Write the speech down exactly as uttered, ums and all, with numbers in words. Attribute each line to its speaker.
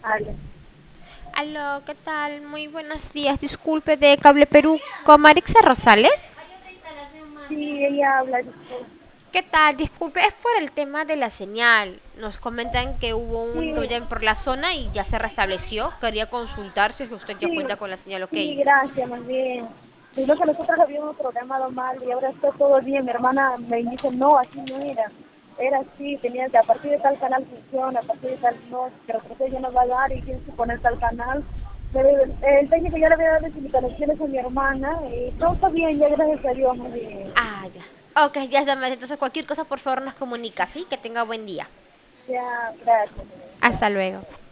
Speaker 1: Ale.
Speaker 2: Aló, ¿qué tal? Muy buenos días. Disculpe de Cable Perú con Marixa Rosales.
Speaker 1: Sí, ella habla. Disculpe.
Speaker 2: ¿Qué tal? Disculpe, es por el tema de la señal. Nos comentan que hubo un
Speaker 1: Sí,
Speaker 2: inconveniente por la zona y ya se restableció. Quería consultar si es que usted ya
Speaker 1: sí,
Speaker 2: cuenta con la señal ok.
Speaker 1: sí, gracias, más bien. Sino que nosotros habíamos programado mal y ahora está todo bien. Mi hermana me dice, no, así no era. Era así, tenía que a partir de tal canal funciona, a partir de tal no, pero que ya no va a dar y tienes que poner tal canal. Pero el, el técnico ya le había dado las indicaciones a mi hermana y todo está bien, ya gracias a Dios, muy bien.
Speaker 2: Ah, ya. Ok, ya está. Entonces cualquier cosa por favor nos comunica, ¿sí? Que tenga buen día.
Speaker 1: Ya, gracias.
Speaker 2: Hasta luego.